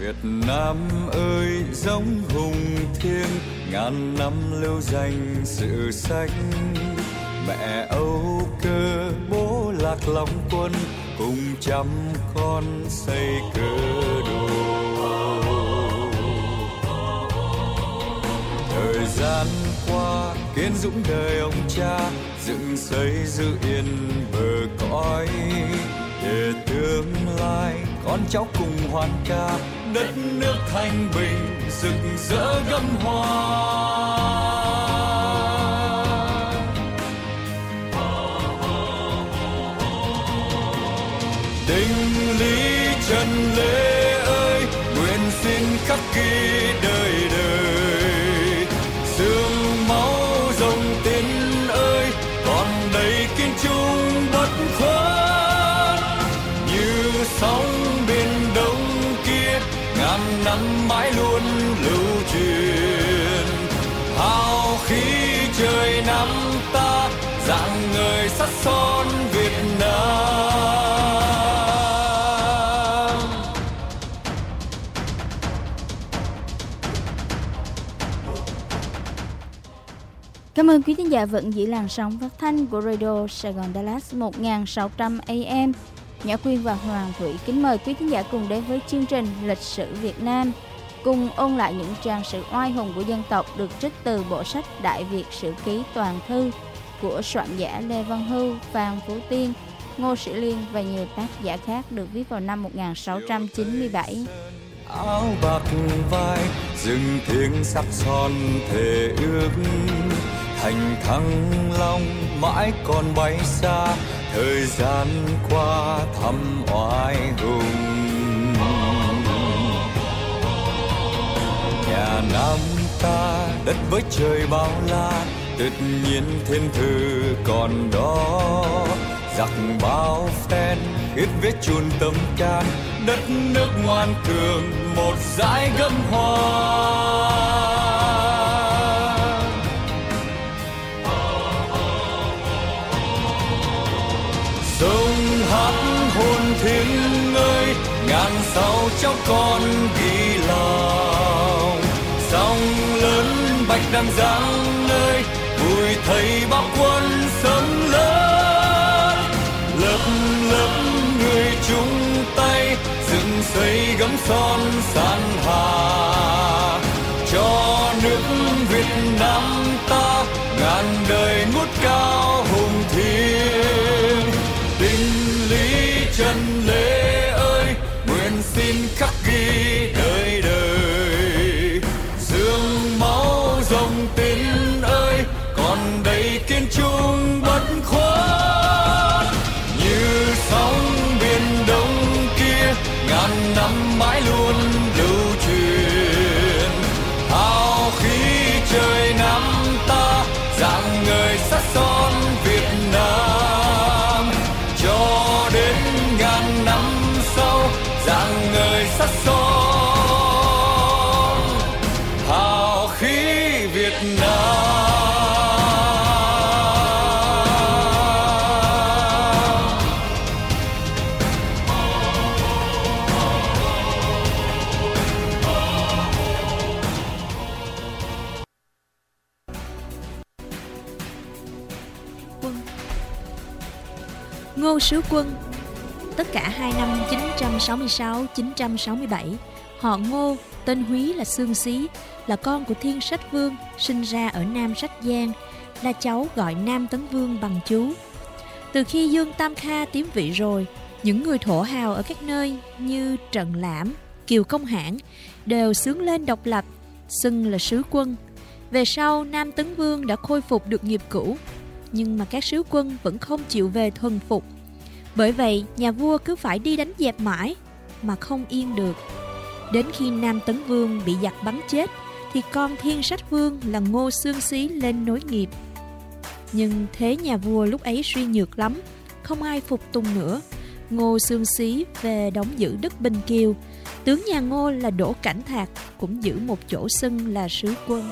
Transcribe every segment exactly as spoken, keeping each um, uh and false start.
Việt Nam ơi giống hùng thiêng, ngàn năm lưu danh sự sách. Mẹ Âu Cơ bố Lạc Long Quân, cùng trăm con xây cơ đồ. Thời gian qua kiến dũng đời ông cha, dựng xây giữ yên bờ cõi. Để tương lai con cháu cùng hoan ca, đất nước thanh bình rực rỡ gấm hoa. Đinh Lý Trần Lê ơi, nguyện xin khắc ghi đời đời. Sương máu dòng tên ơi, còn đầy kiên trung bất khuất. Như sóng biển đông kia, ngàn năm mãi luôn lưu truyền. Hào khí trời Nam ta, rạng ngời sắc son Việt Nam. Cảm ơn quý thính giả vẫn giữ làn sóng phát thanh của Radio Sài Gòn Dallas một nghìn sáu trăm A M. Nhã Quyên và Hoàng Thủy kính mời quý thính giả cùng đến với chương trình Lịch sử Việt Nam, cùng ôn lại những trang sử oai hùng của dân tộc được trích từ bộ sách Đại Việt Sử Ký Toàn Thư của soạn giả Lê Văn Hưu, Phan Phú Tiên, Ngô Sĩ Liên và nhiều tác giả khác, được viết vào năm một nghìn sáu trăm chín mươi bảy. Áo bạc vai rừng thiêng sắc son thề ước, thành Thăng Long mãi còn bay xa. Thời gian qua thăm oai hùng, nhà Nam ta đất với trời bao la, tự nhiên thiên thư còn đó. Giặc bao phen khiết viết chùn tâm can, đất nước ngoan cường một dải gấm hoa. Sông hát hồn thiêng ơi, ngàn sao cháu con ghi lòng. Sông lớn bạch đằng giang ơi, vui thấy bao quân sớm lớn. Lớp lớp người chung tay, dựng xây gấm son san hà. Cho nước Việt Nam ta, ngàn đời ngút cao hùng thiêng. Đinh Lý Trần Lê ơi, nguyện xin khắc ghi đời đời. Dương máu dòng tên ơi, còn đầy kiên trung bất khuất. Như sóng biển đông kia, ngàn năm mãi luôn lưu truyền. Hào khí trời Nam ta, rạng ngời sắc son Việt Nam. Cho đến ngàn năm sau, rạng ngời sắc son hào khí Việt Nam. Ngô Sứ Quân. Tất cả hai năm chín trăm sáu mươi sáu đến chín trăm sáu mươi bảy, họ Ngô, tên Húy là Xương Xí, là con của Thiên Sách Vương, sinh ra ở Nam Sách Giang, là cháu gọi Nam Tấn Vương bằng chú. Từ khi Dương Tam Kha tiếm vị rồi, những người thổ hào ở các nơi như Trần Lãm, Kiều Công Hãn đều xướng lên độc lập, xưng là sứ quân. Về sau, Nam Tấn Vương đã khôi phục được nghiệp cũ, nhưng mà các sứ quân vẫn không chịu về thuần phục. Bởi vậy, nhà vua cứ phải đi đánh dẹp mãi mà không yên được. Đến khi Nam Tấn Vương bị giặc bắn chết, thì con Thiên Sách Vương là Ngô Xương Xí lên nối nghiệp. Nhưng thế nhà vua lúc ấy suy nhược lắm, không ai phục tùng nữa. Ngô Xương Xí về đóng giữ đất Bình Kiều. Tướng nhà Ngô là Đỗ Cảnh Thạc cũng giữ một chỗ xưng là sứ quân.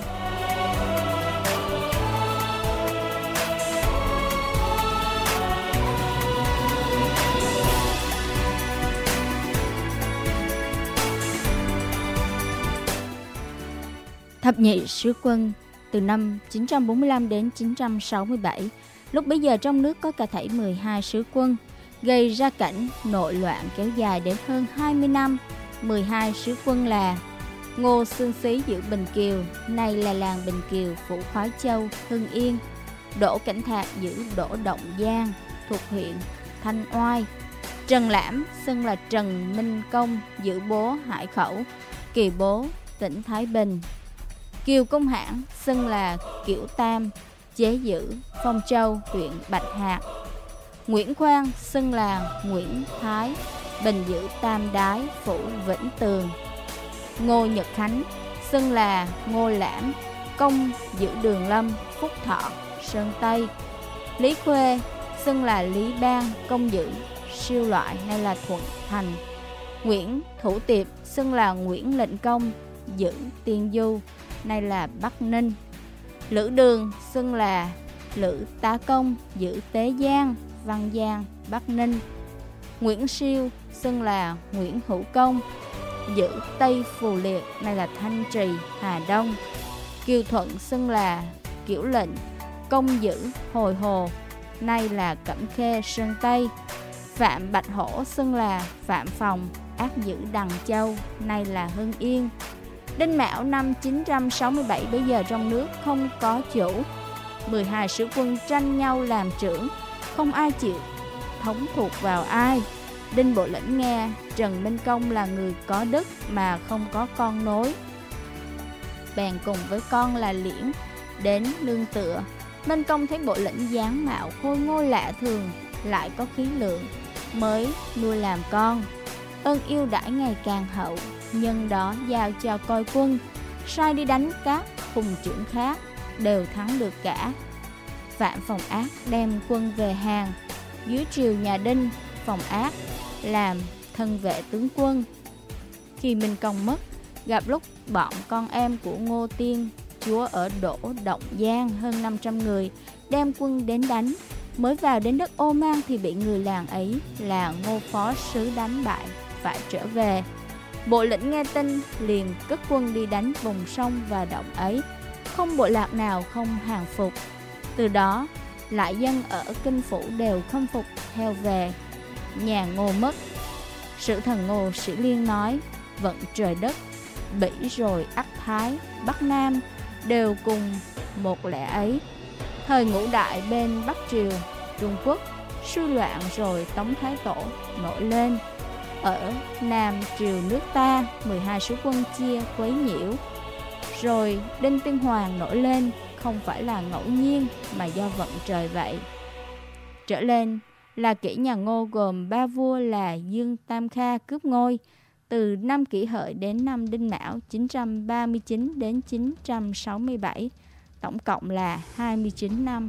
thập nhị sứ quân từ năm chín trăm bốn mươi lăm đến chín trăm sáu mươi bảy. Lúc bấy giờ trong nước có cả thảy mười hai sứ quân, gây ra cảnh nội loạn kéo dài đến hơn hai mươi năm. mười hai sứ quân là Ngô Xương Xí giữ Bình Kiều, nay là làng Bình Kiều, phủ Khoái Châu, Hưng Yên. Đỗ Cảnh Thạc giữ Đỗ Động Giang, thuộc huyện Thanh Oai. Trần Lãm xưng là Trần Minh Công, giữ Bố Hải Khẩu, Kỳ Bố, tỉnh Thái Bình. Kiều Công Hãn xưng là Kiểu Tam, chế giữ Phong Châu, huyện Bạch Hạc. Nguyễn Khoan xưng là Nguyễn Thái, Bình giữ Tam Đái, phủ Vĩnh Tường. Ngô Nhật Khánh xưng là Ngô Lãm, công giữ Đường Lâm, Phúc Thọ, Sơn Tây. Lý Khuê xưng là Lý Bang, công giữ Siêu Loại, nay là Thuận Thành. Nguyễn Thủ Tiệp xưng là Nguyễn Lệnh Công, giữ Tiên Du, nay là Bắc Ninh. Lữ Đường xưng là Lữ Tá Công, giữ Tế Giang, Văn Giang, Bắc Ninh. Nguyễn Siêu xưng là Nguyễn Hữu Công, giữ Tây Phù Liệt, nay là Thanh Trì, Hà Đông. Kiều Thuận xưng là Kiểu Lệnh, công giữ Hồi Hồ, nay là Cẩm Khê, Sơn Tây. Phạm Bạch Hổ xưng là Phạm Phòng, ác giữ Đằng Châu, nay là Hưng Yên. Đinh Mão năm chín trăm sáu mươi bảy, bây giờ trong nước không có chủ. mười hai sứ quân tranh nhau làm trưởng, không ai chịu thống thuộc vào ai. Đinh Bộ Lĩnh nghe Trần Minh Công là người có đức mà không có con nối, bèn cùng với con là Liễn đến nương tựa. Minh Công thấy Bộ Lĩnh dáng mạo khôi ngôi lạ thường, lại có khí lượng, mới nuôi làm con. Ơn yêu đãi ngày càng hậu, nhân đó giao cho coi quân, sai đi đánh các hùng trưởng khác, đều thắng được cả. Phạm Phòng Ác đem quân về hàng, dưới triều nhà Đinh, Phòng Ác làm thân vệ tướng quân. Khi Minh Công mất, gặp lúc bọn con em của Ngô Tiên chúa ở Đỗ Động Giang hơn năm trăm người đem quân đến đánh, mới vào đến đất Ô Mang thì bị người làng ấy là Ngô Phó Sứ đánh bại, phải trở về. Bộ Lĩnh nghe tin liền cất quân đi đánh vùng sông và động ấy, không bộ lạc nào không hàng phục. Từ đó lại dân ở Kinh Phủ đều khâm phục theo về. Nhà Ngô mất, sử thần Ngô Sĩ Liên nói: vận trời đất, Bỉ rồi Ắt Thái, Bắc Nam đều cùng một lẽ ấy. Thời Ngũ Đại bên Bắc Triều Trung Quốc suy loạn rồi Tống Thái Tổ nổi lên. Ở Nam Triều nước ta, mười hai sứ quân chia quấy nhiễu. Rồi Đinh Tiên Hoàng nổi lên, không phải là ngẫu nhiên mà do vận trời vậy. Trở lên là kỷ nhà Ngô gồm ba vua là Dương Tam Kha cướp ngôi từ năm Kỷ Hợi đến năm Đinh Mão chín trăm ba mươi chín đến chín trăm sáu mươi bảy, tổng cộng là hai mươi chín năm.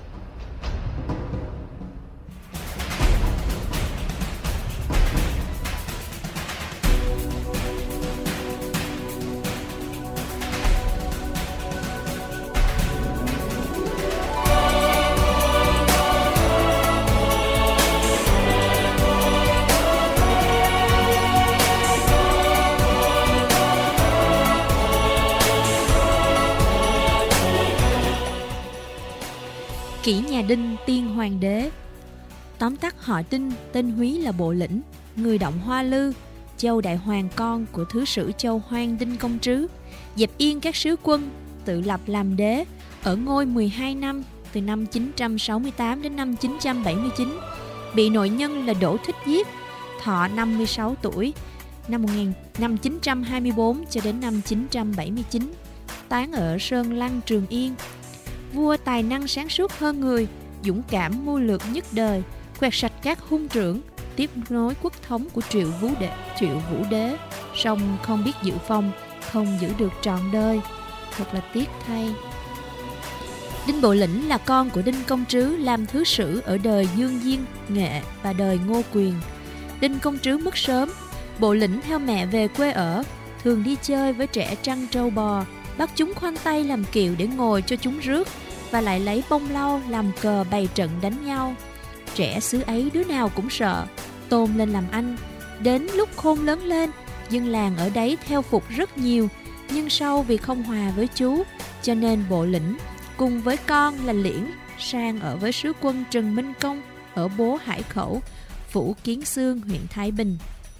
Kỷ nhà Đinh tiên hoàng đế. Tóm tắt họ Đinh, tên Húy là Bộ Lĩnh, người động Hoa Lư, châu đại hoàng con của thứ sử châu Hoang Đinh Công Trứ, dẹp yên các sứ quân, tự lập làm đế, ở ngôi mười hai năm, từ năm chín trăm sáu mươi tám đến năm chín trăm bảy mươi chín. Bị nội nhân là Đỗ Thích giết, thọ năm mươi sáu tuổi, năm chín trăm hai mươi tư cho đến năm chín trăm bảy mươi chín, tán ở Sơn Lăng Trường Yên. Vua tài năng sáng suốt hơn người, dũng cảm mưu lược nhất đời, quẹt sạch các hung trưởng, tiếp nối quốc thống của Triệu Vũ Đế, Triệu Vũ Đế, song không biết giữ phong, không giữ được trọn đời, thật là tiếc thay. Đinh Bộ Lĩnh là con của Đinh Công Trứ làm thứ sử ở đời Dương Diên, Nghệ và đời Ngô Quyền. Đinh Công Trứ mất sớm, Bộ Lĩnh theo mẹ về quê ở, thường đi chơi với trẻ trăn trâu bò, bắt chúng khoanh tay làm kiệu để ngồi cho chúng rước, và lại lấy bông lau làm cờ bày trận đánh nhau. Trẻ xứ ấy đứa nào cũng sợ, tôn lên làm anh. Đến lúc khôn lớn lên, dân làng ở đấy theo phục rất nhiều, nhưng sau vì không hòa với chú, cho nên Bộ Lĩnh cùng với con là Liễn sang ở với sứ quân Trần Minh Công ở Bố Hải Khẩu, phủ Kiến Xương, huyện Thái Bình.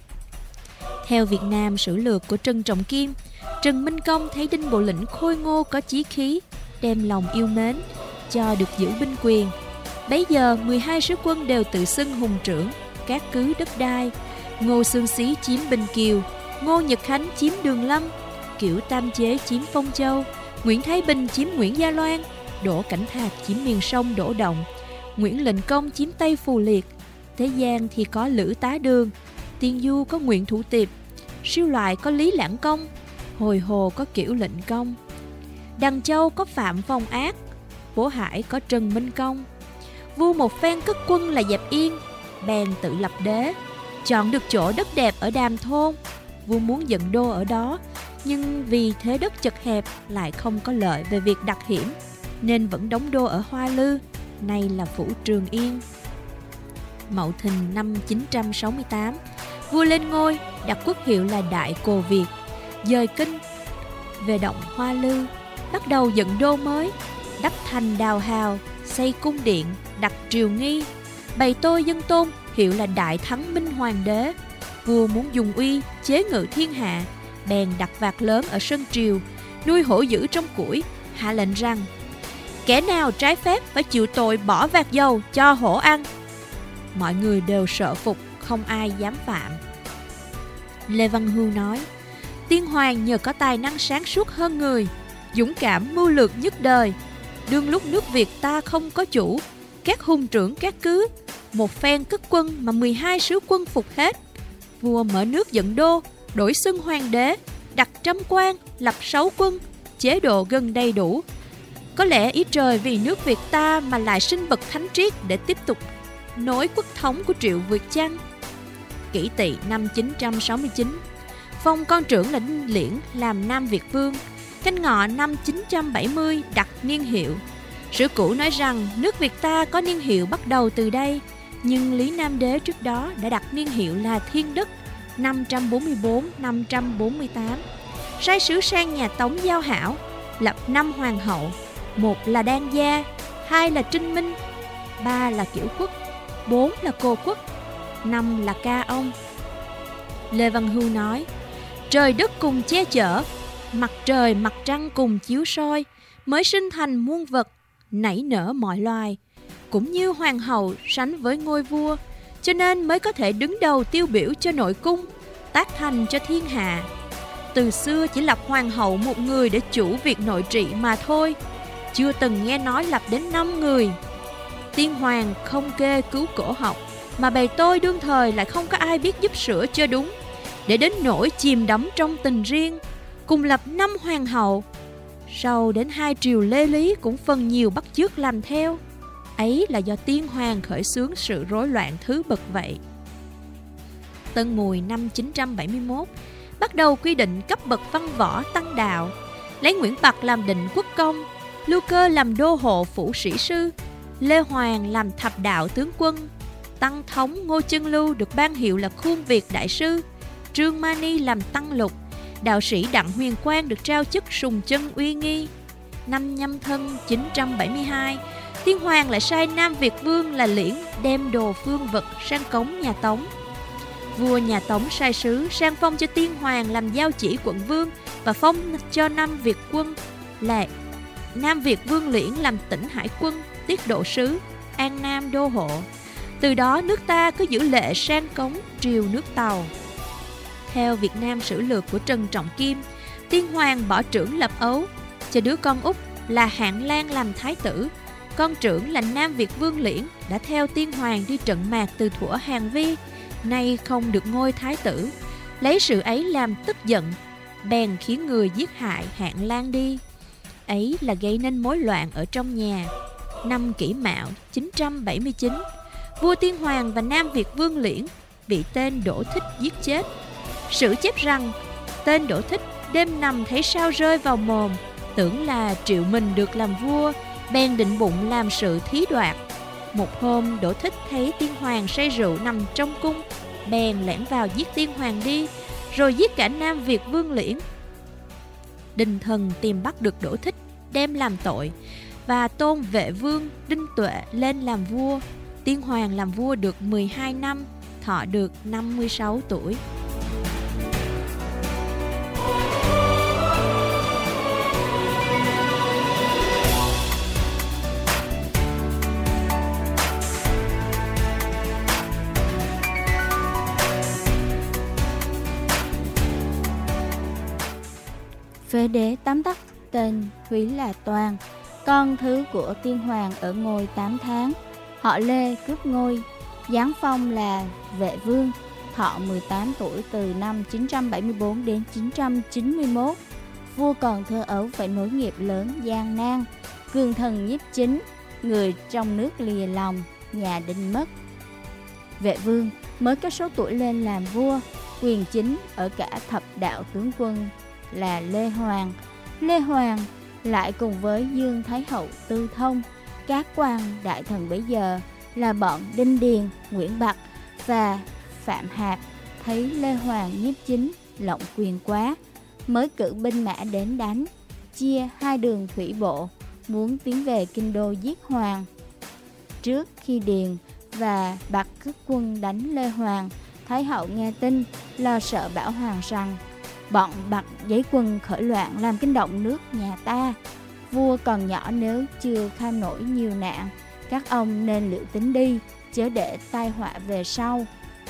Theo Việt Nam Sử Lược của Trần Trọng Kim, Trần Minh Công thấy Đinh Bộ Lĩnh khôi ngô có chí khí, đem lòng yêu mến, cho được giữ binh quyền. Bấy giờ mười hai sứ quân đều tự xưng hùng trưởng, các cứ đất đai. Ngô Xương Xí chiếm Bình Kiều, Ngô Nhật Khánh chiếm Đường Lâm, Kiểu Tam Chế chiếm Phong Châu, Nguyễn Thái Bình chiếm Nguyễn Gia Loan, Đỗ Cảnh Thạc chiếm miền sông Đỗ Động, Nguyễn Lệnh Công chiếm Tây Phù Liệt. Thế gian thì có Lữ Tá Đường, Tiên Du có Nguyễn Thủ Tiệp, Siêu Loại có Lý Lãng Công, Hồi Hồ có Kiểu Lệnh Công, Đằng Châu có Phạm Phong Ác, Bố Hải có Trần Minh Công. Vua một phen cất quân là dẹp Yên, bèn tự lập đế, chọn được chỗ đất đẹp ở Đàm Thôn. Vua muốn dựng đô ở đó, nhưng vì thế đất chật hẹp lại không có lợi về việc đặt hiểm, nên vẫn đóng đô ở Hoa Lư, nay là phủ Trường Yên. Mậu Thìn năm chín trăm sáu mươi tám, vua lên ngôi, đặt quốc hiệu là Đại Cồ Việt, dời kinh về động Hoa Lư, bắt đầu dựng đô mới, đắp thành đào hào, xây cung điện, đặt triều nghi, bày tôi dân tôn, hiệu là Đại Thắng Minh Hoàng đế. Vua muốn dùng uy chế ngự thiên hạ, bèn đặt vạc lớn ở sân triều, nuôi hổ dữ trong củi, hạ lệnh rằng kẻ nào trái phép phải chịu tội bỏ vạc dầu cho hổ ăn. Mọi người đều sợ phục, không ai dám phạm. Lê Văn Hưu nói, Tiên Hoàng nhờ có tài năng sáng suốt hơn người, dũng cảm mưu lược nhất đời. Đương lúc nước Việt ta không có chủ, các hùng trưởng các cứ, một phen cất quân mà mười hai sứ quân phục hết. Vua mở nước dựng đô, đổi xưng hoàng đế, đặt trăm quan, lập sáu quân, chế độ gần đầy đủ. Có lẽ ý trời vì nước Việt ta mà lại sinh bậc thánh triết để tiếp tục nối quốc thống của Triệu Việt chăng? Kỷ Tỵ năm chín trăm sáu mươi chín, phong con trưởng là Đinh Liễn làm Nam Việt Vương. Canh Ngọ năm chín trăm bảy mươi đặt niên hiệu. Sử cũ nói rằng nước Việt ta có niên hiệu bắt đầu từ đây, nhưng Lý Nam Đế trước đó đã đặt niên hiệu là Thiên Đức năm trăm bốn mươi tư đến năm trăm bốn mươi tám. Sai sứ sang nhà Tống giao hảo, lập năm hoàng hậu, một là Đan Gia, hai là Trinh Minh, ba là Kiểu Quốc, bốn là Cô Quốc, năm là Ca Ông. Lê Văn Hưu nói, trời đất cùng che chở, mặt trời mặt trăng cùng chiếu soi, mới sinh thành muôn vật, nảy nở mọi loài. Cũng như hoàng hậu sánh với ngôi vua, cho nên mới có thể đứng đầu tiêu biểu cho nội cung, tác thành cho thiên hạ. Từ xưa chỉ lập hoàng hậu một người để chủ việc nội trị mà thôi, chưa từng nghe nói lập đến năm người. Tiên hoàng không kê cứu cổ học, mà bày tôi đương thời lại không có ai biết giúp sửa cho đúng, để đến nỗi chìm đắm trong tình riêng, cùng lập năm hoàng hậu. Sau đến hai triều Lê Lý cũng phần nhiều bắt chước làm theo. Ấy là do tiên hoàng khởi xướng sự rối loạn thứ bậc vậy. Tân Mùi năm chín trăm bảy mươi mốt bắt đầu quy định cấp bậc văn võ tăng đạo, lấy Nguyễn Bạc làm định quốc công, Lưu Cơ làm đô hộ phủ sĩ sư, Lê Hoàng làm thập đạo tướng quân, Tăng thống Ngô Chân Lưu được ban hiệu là Khuôn Việt đại sư, Trương Mani làm tăng lục, đạo sĩ Đặng Huyền Quang được trao chức sùng chân uy nghi. Năm Nhâm Thân chín trăm bảy mươi hai, tiên hoàng lại sai Nam Việt Vương là Liễn đem đồ phương vật sang cống nhà Tống. Vua nhà Tống sai sứ sang phong cho tiên hoàng làm giao chỉ quận vương và phong cho Nam Việt quân là Nam Việt Vương Liễn làm tỉnh hải quân, tiết độ sứ, An Nam đô hộ. Từ đó nước ta cứ giữ lệ sang cống triều nước Tàu. Theo Việt Nam Sử Lược của Trần Trọng Kim, tiên hoàng bỏ trưởng lập ấu, cho đứa con út là Hạng Lan làm thái tử. Con trưởng là Nam Việt Vương Liễn đã theo tiên hoàng đi trận mạc từ thuở Hàn Vi, nay không được ngôi thái tử. Lấy sự ấy làm tức giận, bèn khiến người giết hại Hạng Lan đi. Ấy là gây nên mối loạn ở trong nhà. Năm Kỷ Mão chín trăm bảy mươi chín, vua tiên hoàng và Nam Việt Vương Liễn bị tên Đỗ Thích giết chết. Sử chép rằng tên Đỗ Thích đêm nằm thấy sao rơi vào mồm, tưởng là triệu mình được làm vua, bèn định bụng làm sự thí đoạt. Một hôm Đỗ Thích thấy tiên hoàng say rượu nằm trong cung, bèn lẻn vào giết tiên hoàng đi, rồi giết cả Nam Việt Vương Liễn. Đinh Thần tìm bắt được Đỗ Thích, đem làm tội và tôn Vệ Vương Đinh Tuệ lên làm vua. Tiên Hoàng làm vua được mười hai năm, thọ được năm mươi sáu tuổi. Phế đế tám tắc tên Thúy là Toàn, con thứ của tiên hoàng ở ngôi tám tháng. Họ Lê cướp ngôi, giáng phong là Vệ Vương, thọ mười tám tuổi từ năm chín trăm bảy mươi tư đến chín trăm chín mươi mốt. Vua còn thơ ấu phải nối nghiệp lớn gian nan. Cương thần nhiếp chính, người trong nước lìa lòng, nhà Đinh mất. Vệ Vương mới có số tuổi lên làm vua, quyền chính ở cả thập đạo tướng quân là Lê Hoàng. Lê Hoàng lại cùng với Dương Thái Hậu Tư Thông, các quan đại thần bấy giờ là bọn Đinh Điền, Nguyễn Bạc và Phạm Hạp thấy Lê Hoàng nhiếp chính lộng quyền quá, mới cử binh mã đến đánh, chia hai đường thủy bộ, muốn tiến về kinh đô giết Hoàng. Trước khi Điền và Bạc cướp quân đánh Lê Hoàng, Thái Hậu nghe tin, lo sợ bảo Hoàng rằng bọn Bạc giấy quân khởi loạn làm kinh động nước nhà ta. Vua còn nhỏ, nếu chưa kham nổi nhiều nạn, các ông nên liệu tính đi, chớ để tai họa về sau.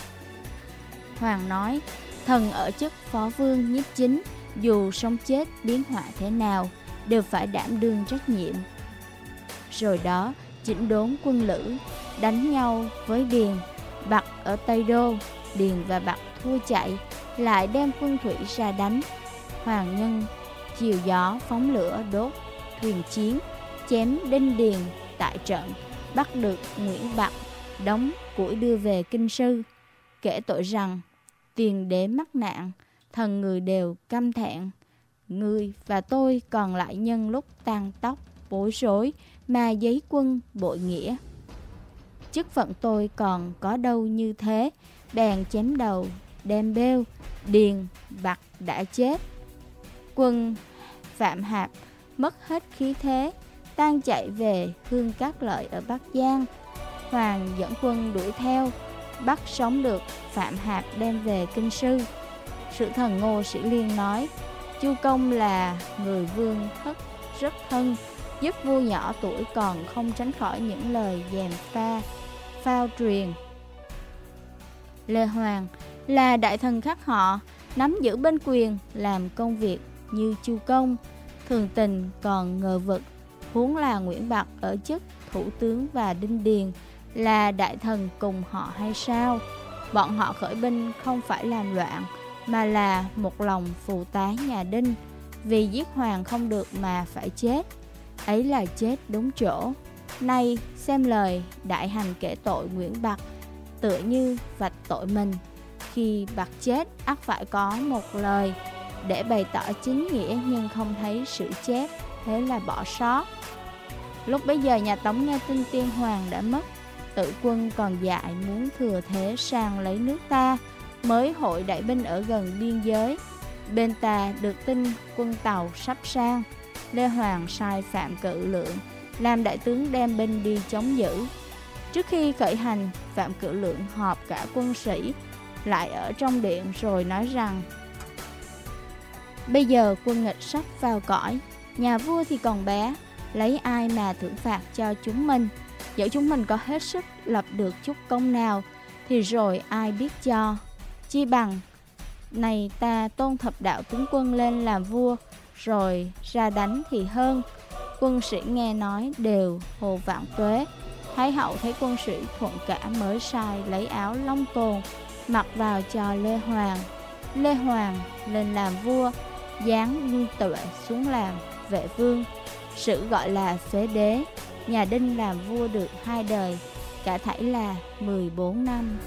Hoàng nói, thần ở chức phó vương nhiếp chính, dù sống chết biến họa thế nào, đều phải đảm đương trách nhiệm. Rồi đó, chỉnh đốn quân lữ, đánh nhau với Điền, Bạc ở Tây Đô. Điền và Bạc thua chạy, lại đem quân thủy ra đánh. Hoàng nhân chiều gió phóng lửa đốt thuyền chiến, chém Đinh Điền tại trận, bắt được Nguyễn Bạc, đóng củi đưa về kinh sư, kể tội rằng tiền đế mắc nạn, thần người đều căm thẹn. Ngươi và tôi còn lại nhân lúc tàn tóc bối rối mà giấy quân bội nghĩa. Chức phận tôi còn có đâu như thế, bèn chém đầu đem bêu. Điền Bạc đã chết. Quân Phạm Hạp mất hết khí thế, tan chạy về Hương Cát Lợi ở Bắc Giang. Hoàng dẫn quân đuổi theo, bắt sống được Phạm Hạp đem về kinh sư. Sử thần Ngô Sĩ Liên nói, Chu Công là người vương thất rất thân, giúp vua nhỏ tuổi còn không tránh khỏi những lời gièm pha, phao truyền. Lê Hoàng là đại thần khác họ, nắm giữ binh quyền, làm công việc như Chu Công, thường tình còn ngờ vực, huống là Nguyễn Bạc ở chức thủ tướng và Đinh Điền là đại thần cùng họ hay sao? Bọn họ khởi binh không phải làm loạn, mà là một lòng phụ tá nhà Đinh, vì giết Hoàng không được mà phải chết, ấy là chết đúng chỗ. Nay xem lời đại hành kể tội Nguyễn Bạc, tựa như vạch tội mình. Khi Bạc chết, ắt phải có một lời để bày tỏ chính nghĩa, nhưng không thấy sự chết, thế là bỏ sót. Lúc bấy giờ nhà Tống nghe tin tiên hoàng đã mất, tự quân còn dại muốn thừa thế sang lấy nước ta, mới hội đại binh ở gần biên giới. Bên ta được tin quân Tàu sắp sang, Lê Hoàng sai Phạm Cự Lượng làm đại tướng đem binh đi chống giữ. Trước khi khởi hành, Phạm Cự Lượng họp cả quân sĩ lại ở trong điện rồi nói rằng, bây giờ quân nghịch sắp vào cõi, nhà vua thì còn bé, lấy ai mà thưởng phạt cho chúng mình? Dẫu chúng mình có hết sức lập được chút công nào, thì rồi ai biết cho. Chi bằng này ta tôn thập đạo tướng quân lên làm vua, rồi ra đánh thì hơn. Quân sĩ nghe nói đều hồ vạn tuế. Thái hậu thấy quân sĩ thuận cả, mới sai lấy áo long tồn mặc vào cho Lê Hoàng. Lê Hoàng lên làm vua, giáng Đinh Tuệ xuống làm Vệ Vương, sử gọi là phế đế. Nhà Đinh làm vua được hai đời, cả thảy là mười bốn năm.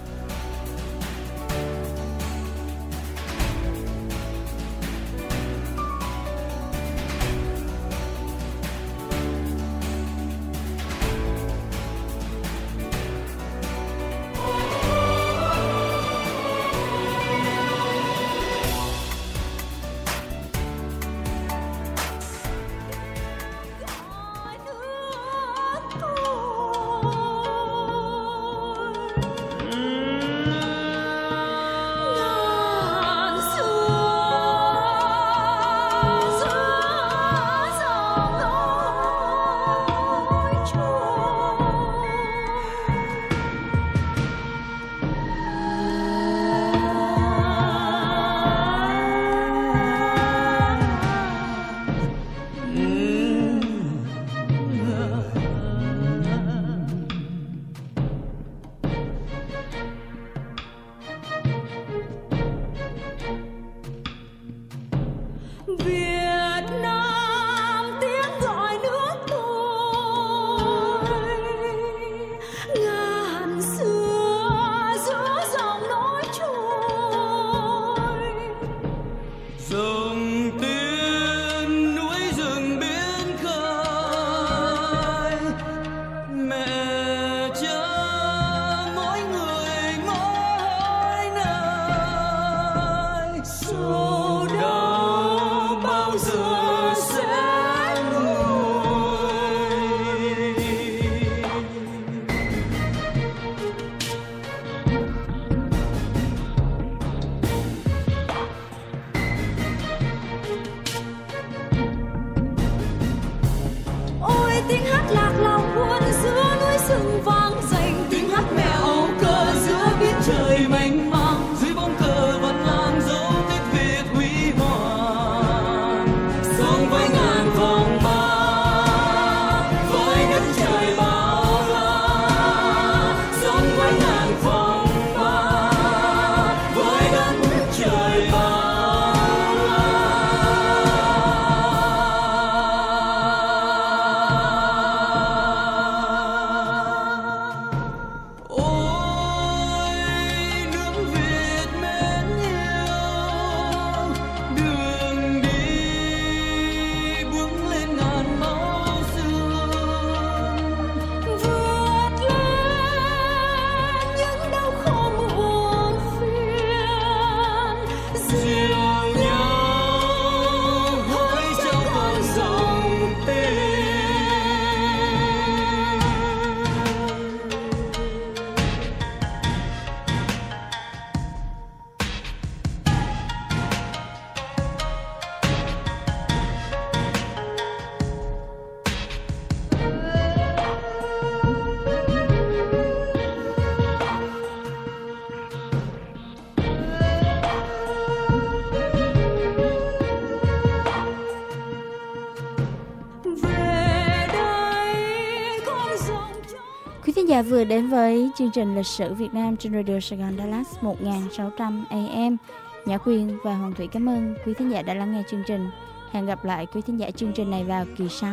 giả vừa đến với chương trình Lịch sử Việt Nam trên Radio Sài Gòn Dallas một nghìn sáu trăm A M. Nhã Quyên và Hoàng Thủy cảm ơn quý thính giả đã lắng nghe chương trình. Hẹn gặp lại quý thính giả chương trình này vào kỳ sau.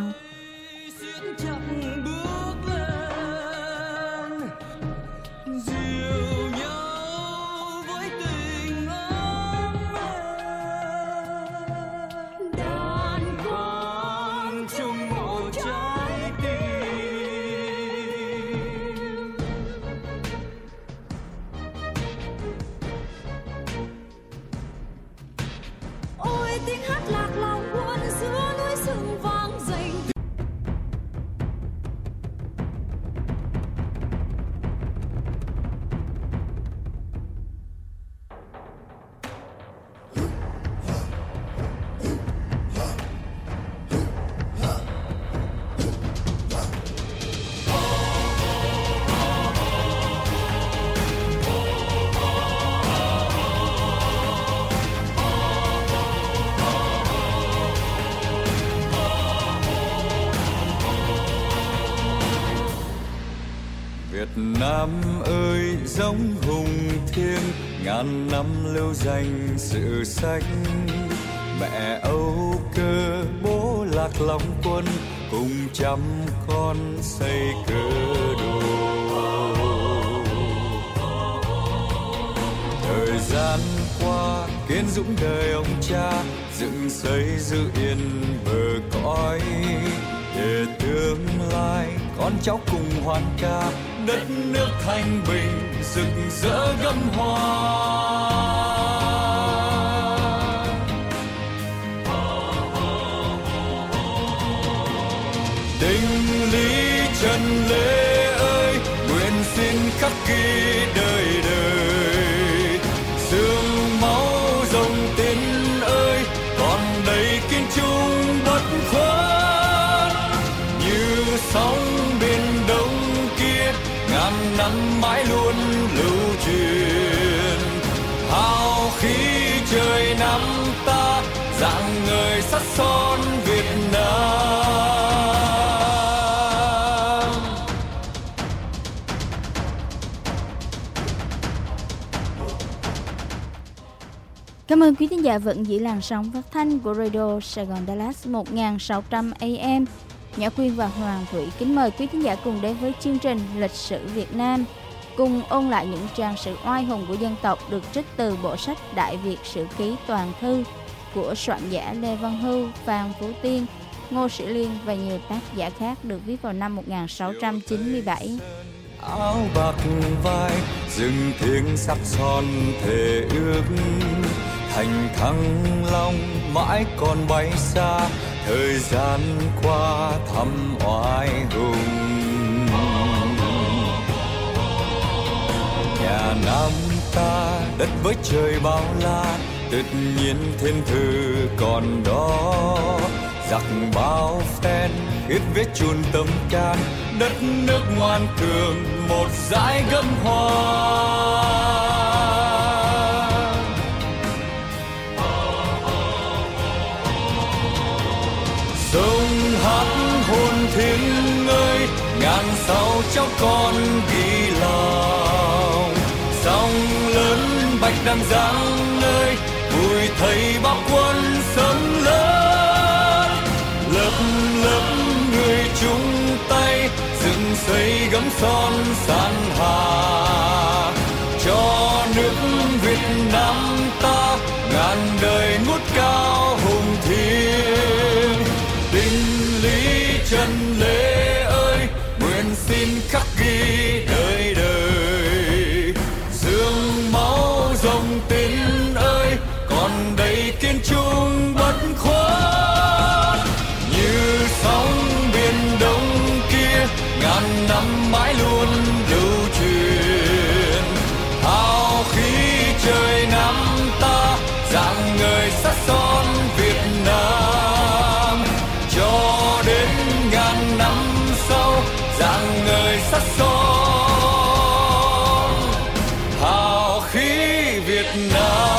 Tiếng hát lạc lòng buồn giữa núi rừng vang dậy. Việt Nam ơi giống hùng thiêng, ngàn năm lưu danh sự sách. Mẹ Âu Cơ bố Lạc Long Quân, cùng trăm con xây cơ đồ. Thời gian qua kiến dũng đời ông cha, dựng xây giữ yên bờ cõi. Để tương lai con cháu cùng hoan ca, đất nước thanh bình rực rỡ gấm hoa. Tình lý Trần Lê ơi, nguyện xin khắc ghi đời đời. Sương máu dòng Tiến ơi, còn đầy kiên trung bất khuất. Như sóng biển đông kia, ngàn năm mãi luôn lưu truyền. Hào khí trời Nam ta, rạng ngời sắc son Việt Nam. Cảm ơn quý thính giả vẫn giữ làn sóng phát thanh của Radio Sài Gòn Dallas một nghìn sáu trăm A M. Nhã Quyên và Hoàng Thủy kính mời quý thính giả cùng đến với chương trình Lịch sử Việt Nam, cùng ôn lại những trang sử oai hùng của dân tộc được trích từ bộ sách Đại Việt Sử Ký Toàn Thư của soạn giả Lê Văn Hưu, Phan Phú Tiên, Ngô Sĩ Liên và nhiều tác giả khác, được viết vào năm một nghìn sáu trăm chín mươi bảy. Áo bạc vai rừng thiêng sắc son thề ước, thành Thăng Long mãi còn bay xa. Thời gian qua thăm oai hùng, nhà Nam ta đất với trời bao la, tự nhiên thiên thư còn đó. Giặc bao phen khiết viết chôn tâm can, đất nước ngoan cường một dải gấm hoa. Sông hát hồn thiêng ơi, ngàn sao cháu con ghi lòng. Sông lớn bạch đằng giang ơi, vui thấy bao quân sống lớn. Lớp lớp người chung tay, dựng xây gấm son san hà. Cho nước Việt Nam ta, ngàn đời ngút cao hùng thiêng. Tình lý Trần Lê ơi, nguyện xin khắc ghi đời đời. Dương máu dòng Tiến ơi, còn đầy kiên trung bất khuất. Như sóng biển đông kia, ngàn năm mãi luôn lưu truyền. Hào khí trời Nam ta, rạng ngời sắc son Việt Nam. Cho đến ngàn năm sau, rạng ngời sắc son hào khí Việt Nam.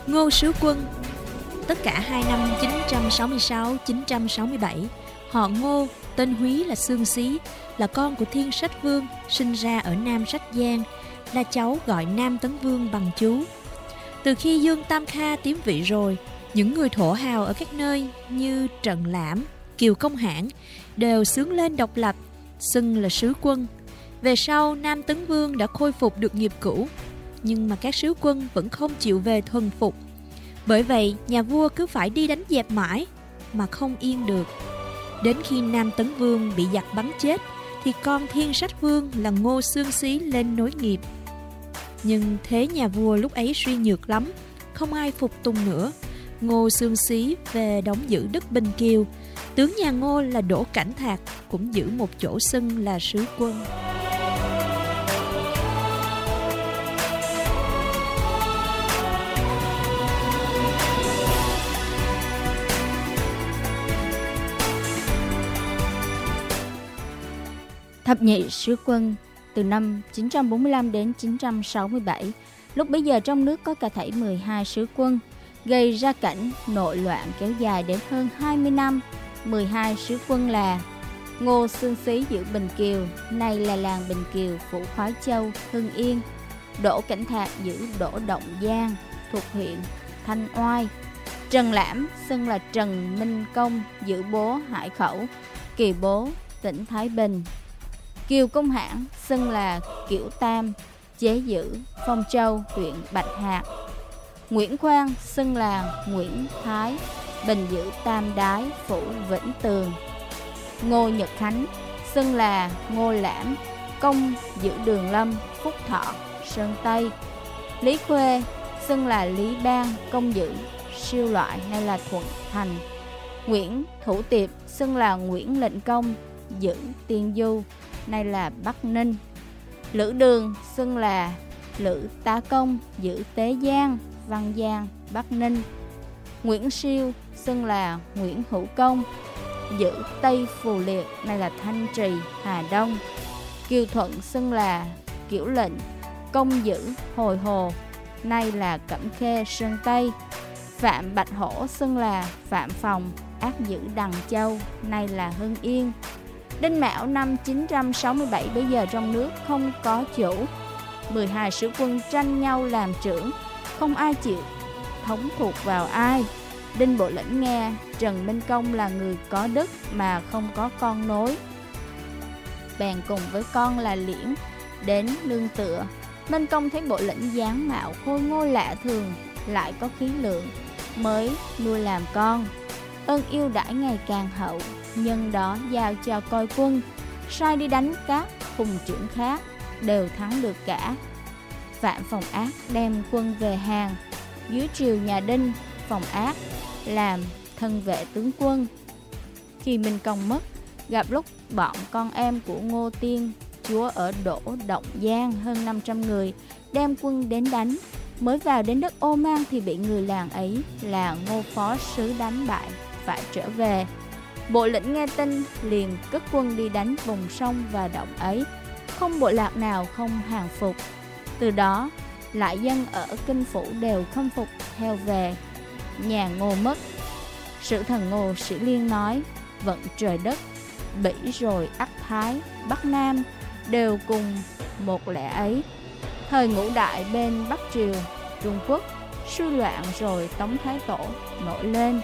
Ngô Sứ Quân. Tất cả hai năm chín trăm sáu mươi sáu đến chín trăm sáu mươi bảy, họ Ngô, tên Húy là Xương Xí, là con của Thiên Sách Vương, sinh ra ở Nam Sách Giang, là cháu gọi Nam Tấn Vương bằng chú. Từ khi Dương Tam Kha tiếm vị rồi, những người thổ hào ở các nơi như Trần Lãm, Kiều Công Hãn đều xướng lên độc lập, xưng là sứ quân. Về sau, Nam Tấn Vương đã khôi phục được nghiệp cũ, nhưng mà các sứ quân vẫn không chịu về thuần phục. Bởi vậy, nhà vua cứ phải đi đánh dẹp mãi mà không yên được. Đến khi Nam Tấn Vương bị giặc bắn chết, thì con Thiên Sách Vương là Ngô Xương Xí lên nối nghiệp. Nhưng thế nhà vua lúc ấy suy nhược lắm, không ai phục tùng nữa. Ngô Xương Xí về đóng giữ đất Bình Kiều. Tướng nhà Ngô là Đỗ Cảnh Thạc cũng giữ một chỗ xưng là sứ quân. Thập nhị sứ quân từ năm chín trăm bốn mươi lăm đến chín trăm sáu mươi bảy. Lúc bấy giờ trong nước có cả thảy mười hai sứ quân, gây ra cảnh nội loạn kéo dài đến hơn hai mươi năm. mười hai sứ quân là Ngô Xương Xí giữ Bình Kiều, nay là làng Bình Kiều, phủ Khoái Châu, Hưng Yên. Đỗ Cảnh Thạc giữ Đỗ Động Giang, thuộc huyện Thanh Oai. Trần Lãm xưng là Trần Minh Công, giữ Bố Hải Khẩu, Kỳ Bố, tỉnh Thái Bình. Kiều Công Hãn xưng là Kiểu Tam, chế giữ Phong Châu, huyện Bạch Hạc. Nguyễn Khoan xưng là Nguyễn Thái, bình giữ Tam Đái, phủ Vĩnh Tường. Ngô Nhật Khánh xưng là Ngô Lãm, công giữ Đường Lâm, Phúc Thọ, Sơn Tây. Lý Khuê xưng là Lý Bang, công giữ Siêu Loại hay là Thuận Thành. Nguyễn Thủ Tiệp xưng là Nguyễn Lệnh Công, giữ Tiên Du, nay là Bắc Ninh. Lữ Đường xưng là Lữ Tá Công, giữ Tế Giang, Văn Giang, Bắc Ninh. Nguyễn Siêu xưng là Nguyễn Hữu Công, giữ Tây Phù Liệt, nay là Thanh Trì, Hà Đông. Kiều Thuận xưng là Kiểu Lệnh, công giữ Hồi Hồ, nay là Cẩm Khê, Sơn Tây. Phạm Bạch Hổ xưng là Phạm Phòng, ác giữ Đằng Châu, nay là Hưng Yên. Đinh Mão năm chín trăm sáu mươi bảy, bây giờ trong nước không có chủ. mười hai sứ quân tranh nhau làm trưởng, không ai chịu thống thuộc vào ai. Đinh Bộ Lĩnh nghe Trần Minh Công là người có đức mà không có con nối, bèn cùng với con là Liễn đến nương tựa. Minh Công thấy Bộ Lĩnh dáng mạo khôi ngô lạ thường, lại có khí lượng, mới nuôi làm con. Ơn yêu đãi ngày càng hậu, nhân đó giao cho coi quân, sai đi đánh các hùng trưởng khác, đều thắng được cả. Phạm Phòng Ác đem quân về Hàn, dưới triều nhà Đinh. Phòng Ác làm thân vệ tướng quân. Khi Minh Công mất, gặp lúc bọn con em của Ngô Tiên chúa ở Đỗ Động Giang hơn năm trăm người, đem quân đến đánh. Mới vào đến đất Ô Mang thì bị người làng ấy là Ngô Phó sứ đánh bại, phải trở về. Bộ Lĩnh nghe tin liền cất quân đi đánh vùng sông và động ấy, không bộ lạc nào không hàng phục. Từ đó lại dân ở Kinh Phủ đều khâm phục theo về. Nhà Ngô mất, sử thần Ngô Sĩ Liên nói: vận trời đất, Bỉ rồi Ắt Thái, Bắc Nam đều cùng một lẽ ấy. Thời Ngũ Đại bên Bắc Triều Trung Quốc suy loạn rồi Tống Thái Tổ nổi lên.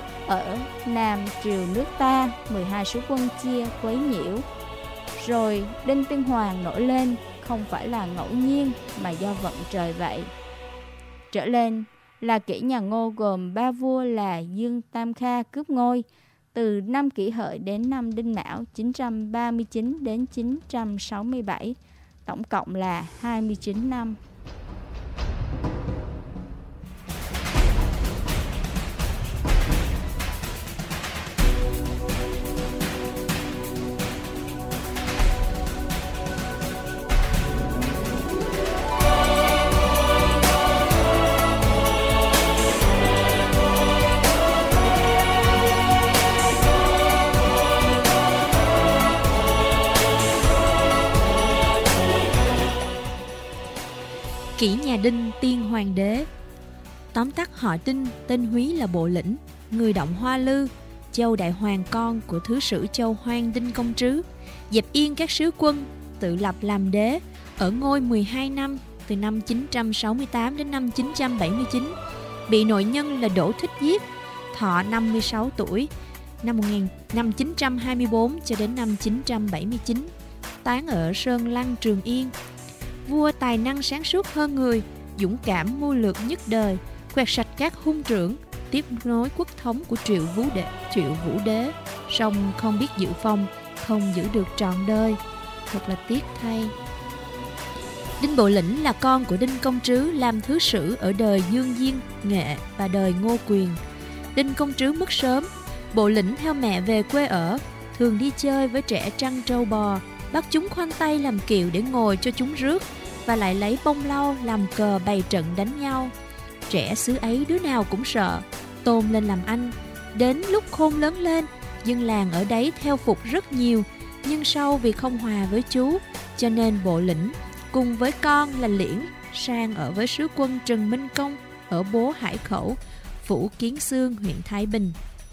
Ở Nam Triều nước ta, mười hai sứ quân chia quấy nhiễu. Rồi Đinh Tiên Hoàng nổi lên, không phải là ngẫu nhiên mà do vận trời vậy. Trở lên là kỷ nhà Ngô gồm ba vua là Dương Tam Kha cướp ngôi từ năm Kỷ Hợi đến năm Đinh Mão chín trăm ba mươi chín đến chín trăm sáu mươi bảy, tổng cộng là hai mươi chín năm. Kỷ nhà Đinh tiên hoàng đế. Tóm tắt họ Đinh tên Húy là bộ lĩnh, người động Hoa Lư, Châu Đại Hoàng con của thứ sử Châu Hoang Đinh Công Trứ, dẹp yên các sứ quân, tự lập làm đế, ở ngôi mười hai năm, từ năm chín trăm sáu mươi tám đến năm chín trăm bảy mươi chín. Bị nội nhân là Đỗ Thích giết, thọ năm mươi sáu tuổi, năm một nghìn chín trăm hai mươi tư cho đến năm chín trăm bảy mươi chín, tán ở Sơn Lăng Trường Yên. Vua tài năng sáng suốt hơn người, dũng cảm mưu lược nhất đời, quẹt sạch các hung trưởng, tiếp nối quốc thống của Triệu Vũ Đế, Triệu Vũ Đế, song không biết dự phong, không giữ được trọn đời. Thật là tiếc thay. Đinh Bộ Lĩnh là con của Đinh Công Trứ làm thứ sử ở đời Dương Diên, Nghệ và đời Ngô Quyền. Đinh Công Trứ mất sớm, Bộ Lĩnh theo mẹ về quê ở, thường đi chơi với trẻ trăn trâu bò, bắt chúng khoanh tay làm kiệu để ngồi cho chúng rước, và lại lấy bông lau làm cờ bày trận đánh nhau. Trẻ xứ ấy đứa nào cũng sợ, tôn lên làm anh. Đến lúc khôn lớn lên, dân làng ở đấy theo phục rất nhiều, nhưng sau vì không hòa với chú, cho nên Bộ Lĩnh cùng với con là Liễn sang ở với sứ quân Trần Minh Công ở Bố Hải Khẩu, phủ Kiến Xương, huyện Thái Bình.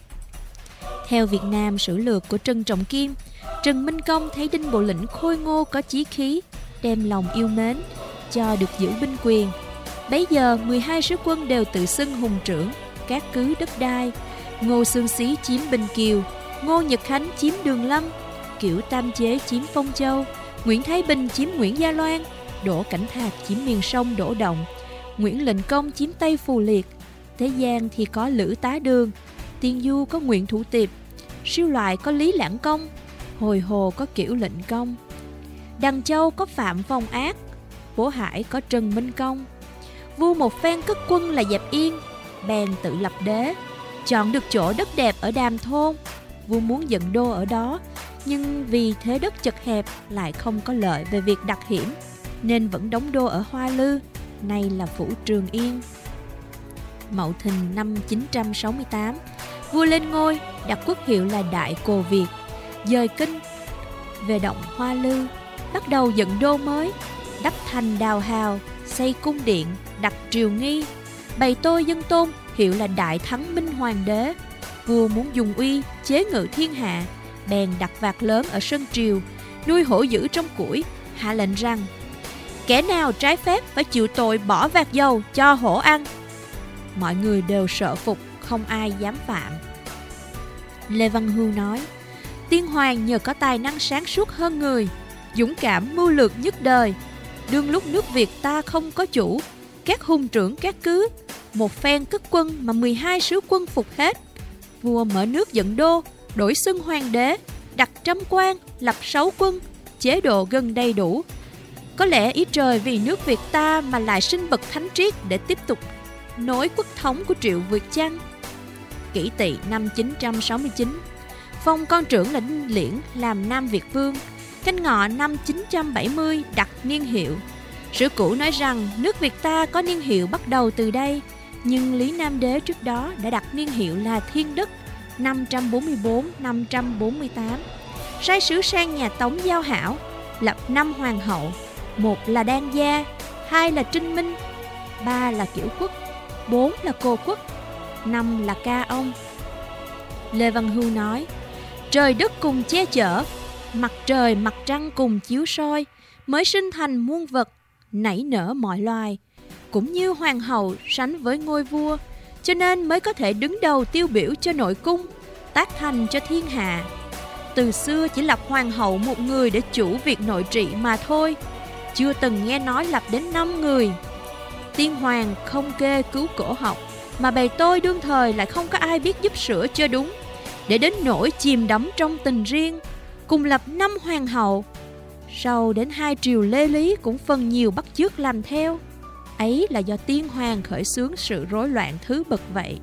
Theo Việt Nam sử lược của Trần Trọng Kim, Trần Minh Công thấy Đinh Bộ Lĩnh khôi ngô có chí khí, đem lòng yêu mến, cho được giữ binh quyền. Bấy giờ mười hai sứ quân đều tự xưng hùng trưởng, các cứ đất đai. Ngô Xương Xí chiếm Bình Kiều, Ngô Nhật Khánh chiếm Đường Lâm, Kiểu Tam Chế chiếm Phong Châu, Nguyễn Thái Bình chiếm Nguyễn Gia Loan, Đỗ Cảnh Thạc chiếm miền sông Đỗ Động, Nguyễn Lệnh Công chiếm Tây Phù Liệt. Thế gian thì có Lữ Tá Đường, Tiên Du có Nguyễn Thủ Tiệp, Siêu Loại có Lý Lãng Công, Hồi Hồ có Kiểu Lệnh Công, Đằng Châu có Phạm Phong Ác, Bố Hải có Trần Minh Công. Vua một phen cất quân là dẹp yên, bèn tự lập đế, chọn được chỗ đất đẹp ở Đàm Thôn. Vua muốn dựng đô ở đó, nhưng vì thế đất chật hẹp lại không có lợi về việc đặt hiểm, nên vẫn đóng đô ở Hoa Lư, nay là phủ Trường Yên. Mậu Thìn năm chín trăm sáu mươi tám, vua lên ngôi, đặt quốc hiệu là Đại Cồ Việt, dời kinh về động Hoa Lư, bắt đầu dựng đô mới, đắp thành đào hào, xây cung điện, đặt triều nghi, bày tôi dân tôn, hiệu là Đại Thắng Minh Hoàng đế. Vua muốn dùng uy chế ngự thiên hạ, bèn đặt vạc lớn ở sân triều, nuôi hổ dữ trong củi, hạ lệnh rằng kẻ nào trái phép phải chịu tội bỏ vạc dầu cho hổ ăn. Mọi người đều sợ phục, không ai dám phạm. Lê Văn Hưu nói, Tiên Hoàng nhờ có tài năng sáng suốt hơn người, dũng cảm mưu lược nhất đời. Đương lúc nước Việt ta không có chủ, các hùng trưởng các cứ, một phen cất quân mà mười hai sứ quân phục hết. Vua mở nước dựng đô, đổi xưng hoàng đế, đặt trăm quan, lập sáu quân, chế độ gần đầy đủ. Có lẽ ý trời vì nước Việt ta mà lại sinh bậc thánh triết để tiếp tục nối quốc thống của Triệu Việt chăng? Kỷ Tỵ năm chín trăm sáu mươi chín, phong con trưởng là Đinh Liễn làm Nam Việt Vương. Canh Ngọ năm chín trăm bảy mươi đặt niên hiệu. Sử cũ nói rằng nước Việt ta có niên hiệu bắt đầu từ đây, nhưng Lý Nam Đế trước đó đã đặt niên hiệu là Thiên Đức năm trăm bốn mươi tư đến năm trăm bốn mươi tám. Sai sứ sang nhà Tống giao hảo, lập năm hoàng hậu, một là Đan Gia, hai là Trinh Minh, ba là Kiểu Quốc, bốn là Cô Quốc, năm là Ca Ông. Lê Văn Hưu nói, trời đất cùng che chở, mặt trời mặt trăng cùng chiếu soi, mới sinh thành muôn vật, nảy nở mọi loài. Cũng như hoàng hậu sánh với ngôi vua, cho nên mới có thể đứng đầu tiêu biểu cho nội cung, tác thành cho thiên hạ. Từ xưa chỉ lập hoàng hậu một người để chủ việc nội trị mà thôi, chưa từng nghe nói lập đến năm người. Tiên hoàng không kê cứu cổ học, mà bày tôi đương thời lại không có ai biết giúp sửa cho đúng, để đến nỗi chìm đắm trong tình riêng, cùng lập năm hoàng hậu. Sau đến hai triều Lê Lý cũng phần nhiều bắt chước làm theo. Ấy là do tiên hoàng khởi xướng sự rối loạn thứ bậc vậy.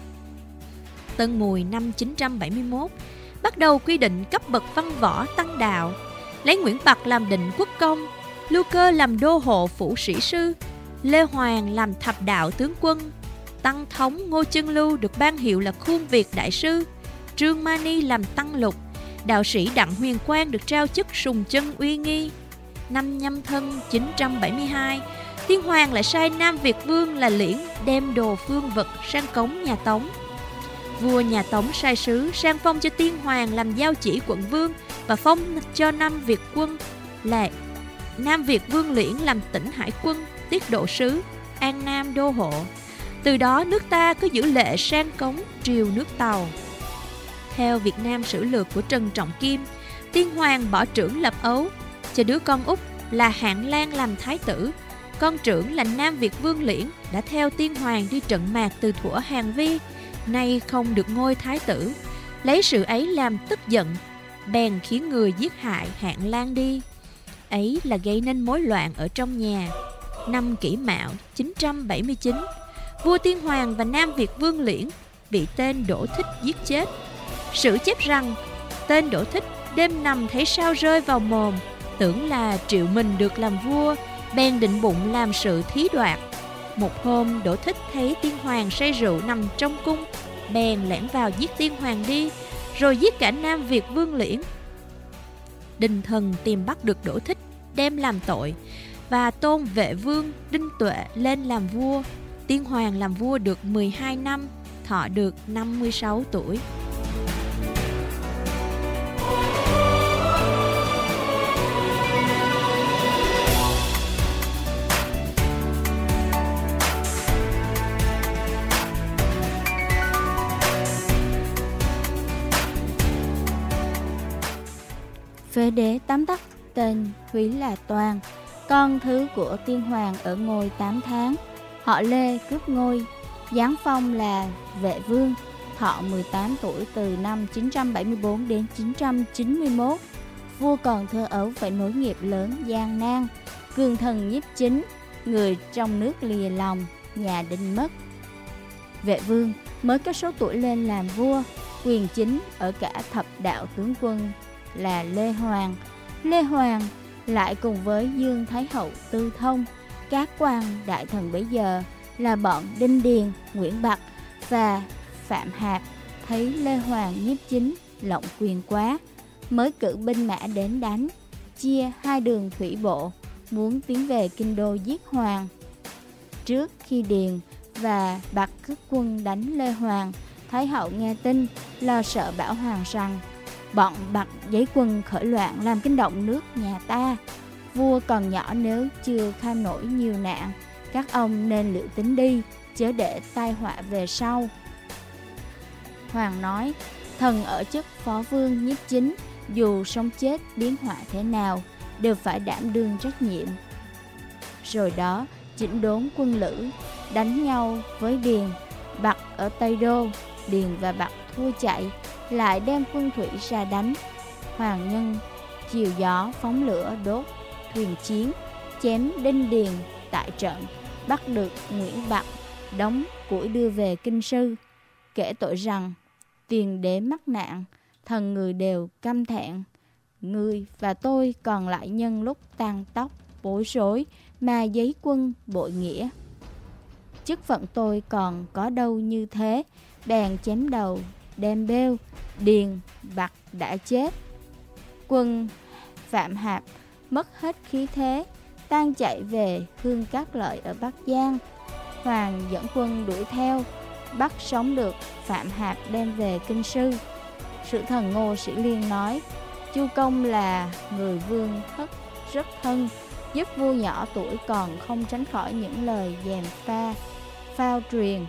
Tân Mùi năm chín trăm bảy mươi mốt bắt đầu quy định cấp bậc văn võ tăng đạo, lấy Nguyễn Bạc làm định quốc công, Lưu Cơ làm đô hộ phủ sĩ sư, Lê Hoàng làm thập đạo tướng quân, Tăng thống Ngô Chân Lưu được ban hiệu là Khuôn Việt đại sư, Trương Mani làm tăng lục, đạo sĩ Đặng Huyền Quang được trao chức Sùng Chân Uy Nghi. Năm Nhâm Thân chín trăm bảy mươi hai, Tiên Hoàng lại sai Nam Việt Vương là Liễn đem đồ phương vật sang cống nhà Tống. Vua nhà Tống sai sứ sang phong cho Tiên Hoàng làm giao chỉ quận vương và phong cho Nam Việt Quân là Nam Việt Vương Liễn làm tỉnh hải quân, tiết độ sứ, An Nam đô hộ. Từ đó nước ta cứ giữ lệ sang cống triều nước Tàu. Theo Việt Nam Sử Lược của Trần Trọng Kim, Tiên Hoàng bỏ trưởng lập ấu, cho đứa con út là Hạng Lan làm thái tử. Con trưởng là Nam Việt Vương Liễn đã theo Tiên Hoàng đi trận mạc từ thuở Hàn Vi, nay không được ngôi thái tử. Lấy sự ấy làm tức giận, bèn khiến người giết hại Hạng Lan đi. Ấy là gây nên mối loạn ở trong nhà. Năm Kỷ Mão chín trăm bảy mươi chín, vua Tiên Hoàng và Nam Việt Vương Liễn bị tên Đỗ Thích giết chết. Sử chép rằng tên Đỗ Thích đêm nằm thấy sao rơi vào mồm, tưởng là triệu mình được làm vua, bèn định bụng làm sự thí đoạt. Một hôm Đỗ Thích thấy Tiên Hoàng say rượu nằm trong cung, bèn lẻn vào giết Tiên Hoàng đi, rồi giết cả Nam Việt Vương Liễn. Đinh Thần tìm bắt được Đỗ Thích, đem làm tội, và tôn Vệ Vương Đinh Tuệ lên làm vua. Tiên Hoàng làm vua được mười hai năm, thọ được năm mươi sáu tuổi. Phế đế Tám Tắc tên Thúy là Toàn, con thứ của Tiên Hoàng ở ngôi tám tháng. Họ Lê cướp ngôi, giáng phong là Vệ Vương, thọ mười tám tuổi từ năm chín trăm bảy mươi tư đến chín trăm chín mươi mốt. Vua còn thơ ấu phải nối nghiệp lớn gian nan. Cương thần Nhiếp Chính, người trong nước lìa lòng, nhà Đinh mất. Vệ Vương mới có số tuổi lên làm vua, quyền chính ở cả thập đạo tướng quân là Lê Hoàng. Lê Hoàng lại cùng với Dương Thái Hậu Tư Thông, các quan đại thần bấy giờ là bọn Đinh Điền, Nguyễn Bạc và Phạm Hạp thấy Lê Hoàng Nhiếp Chính lộng quyền quá, mới cử binh mã đến đánh, chia hai đường thủy bộ, muốn tiến về kinh đô giết Hoàng. Trước khi Điền và Bạc cướp quân đánh Lê Hoàng, Thái Hậu nghe tin, lo sợ bảo Hoàng rằng bọn Bạc giấy quân khởi loạn làm kinh động nước nhà ta. Vua còn nhỏ, nếu chưa kham nổi nhiều nạn, các ông nên liệu tính đi, chớ để tai họa về sau. Hoàng nói, thần ở chức phó vương Nhiếp Chính, dù sống chết biến họa thế nào, đều phải đảm đương trách nhiệm. Rồi đó, chỉnh đốn quân lữ, đánh nhau với Điền, Bạc ở Tây Đô. Điền và Bạc thua chạy, lại đem quân thủy ra đánh. Hoàng nhân chiều gió phóng lửa đốt thuyền chiến, chém Đinh Điền tại trận, bắt được Nguyễn Bạc, đóng củi đưa về kinh sư, kể tội rằng tiền đế mắc nạn, thần người đều căm thẹn. Ngươi và tôi còn lại nhân lúc tàn tóc bối rối mà giấy quân bội nghĩa. Chức phận tôi còn có đâu như thế, bèn chém đầu đem bêu. Điền Bạc đã chết, quân Phạm Hạp mất hết khí thế, tan chạy về Hương Cát Lợi ở Bắc Giang. Hoàng dẫn quân đuổi theo, bắt sống được Phạm Hạp đem về kinh sư. Sử thần Ngô Sĩ Liên nói, Chu Công là người vương thất rất thân, giúp vua nhỏ tuổi còn không tránh khỏi những lời gièm pha, phao truyền.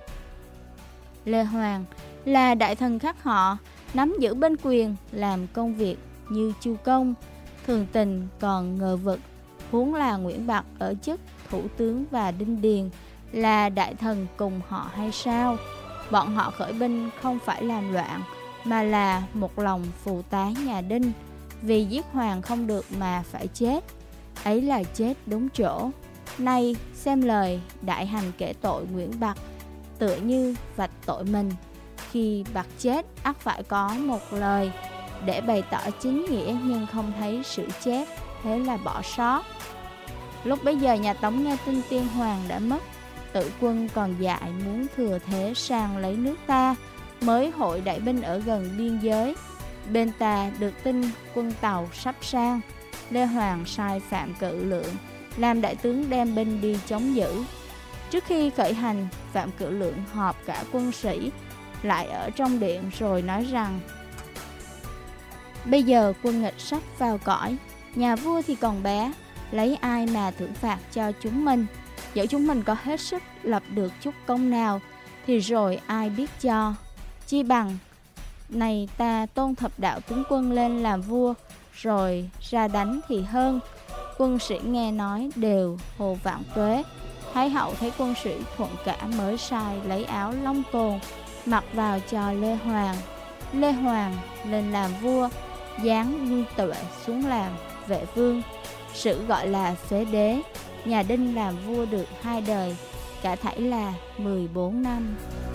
Lê Hoàng là đại thần khác họ, nắm giữ binh quyền, làm công việc như Chu Công, thường tình còn ngờ vực, huống là Nguyễn Bạc ở chức thủ tướng và Đinh Điền là đại thần cùng họ hay sao? Bọn họ khởi binh không phải làm loạn, mà là một lòng phụ tá nhà Đinh, vì giết Hoàng không được mà phải chết. Ấy là chết đúng chỗ. Nay xem lời đại hành kể tội Nguyễn Bạc, tựa như vạch tội mình. Khi Bạc chết, ắt phải có một lời để bày tỏ chính nghĩa, nhưng không thấy sự chép, thế là bỏ sót. Lúc bấy giờ nhà Tống nghe tin Tiên Hoàng đã mất, tự quân còn dại muốn thừa thế sang lấy nước ta, mới hội đại binh ở gần biên giới. Bên ta được tin quân Tàu sắp sang, Lê Hoàng sai Phạm Cự Lượng làm đại tướng đem binh đi chống giữ. Trước khi khởi hành, Phạm Cửu Lượng họp cả quân sĩ lại ở trong điện rồi nói rằng: bây giờ quân nghịch sắp vào cõi, nhà vua thì còn bé, lấy ai mà thưởng phạt cho chúng mình? Dẫu chúng mình có hết sức lập được chút công nào thì rồi ai biết cho. Chi bằng này ta tôn thập đạo tướng quân lên làm vua, rồi ra đánh thì hơn. Quân sĩ nghe nói đều hồ vạn tuế. Thái hậu thấy quân sĩ thuận cả mới sai lấy áo long cồn mặc vào cho Lê Hoàng. Lê Hoàng lên làm vua, giáng Dương Tuệ xuống làm vệ vương. Sử gọi là phế đế. Nhà Đinh làm vua được hai đời, cả thảy là mười bốn năm.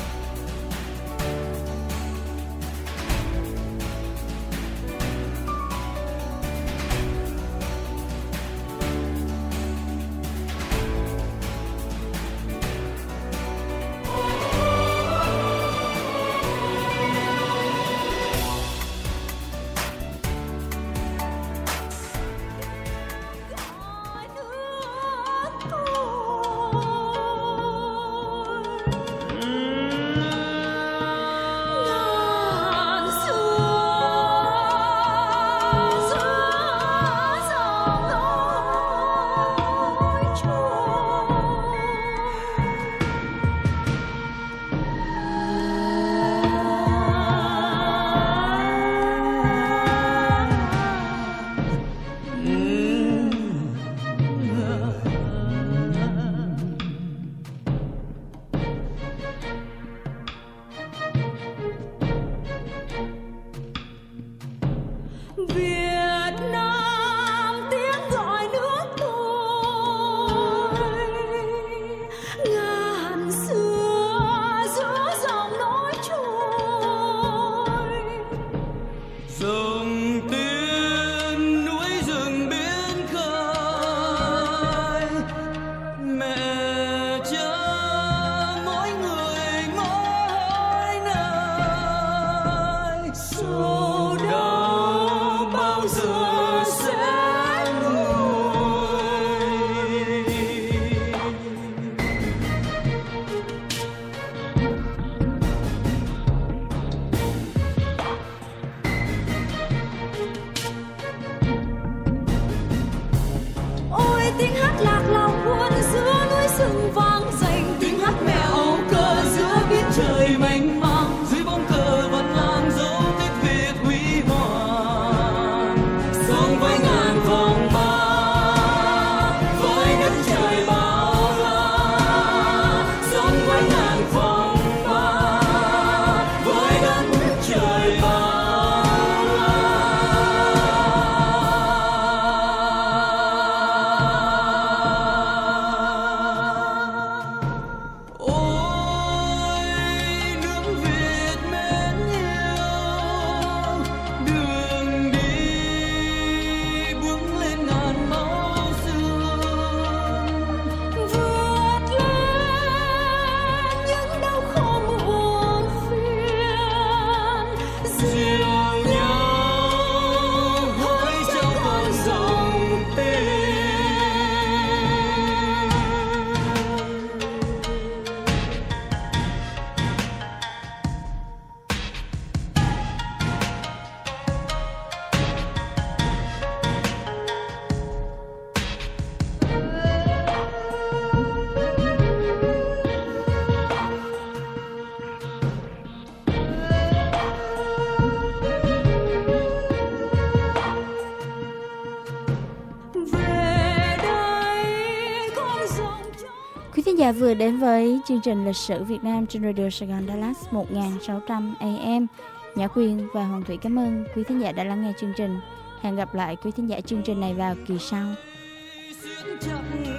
Thính giả vừa đến với chương trình lịch sử Việt Nam trên Radio Sài Gòn Dallas một nghìn sáu trăm A M. Nhã Quyên và Hoàng Thủy cảm ơn quý thính giả đã lắng nghe chương trình. Hẹn gặp lại quý thính giả chương trình này vào kỳ sau.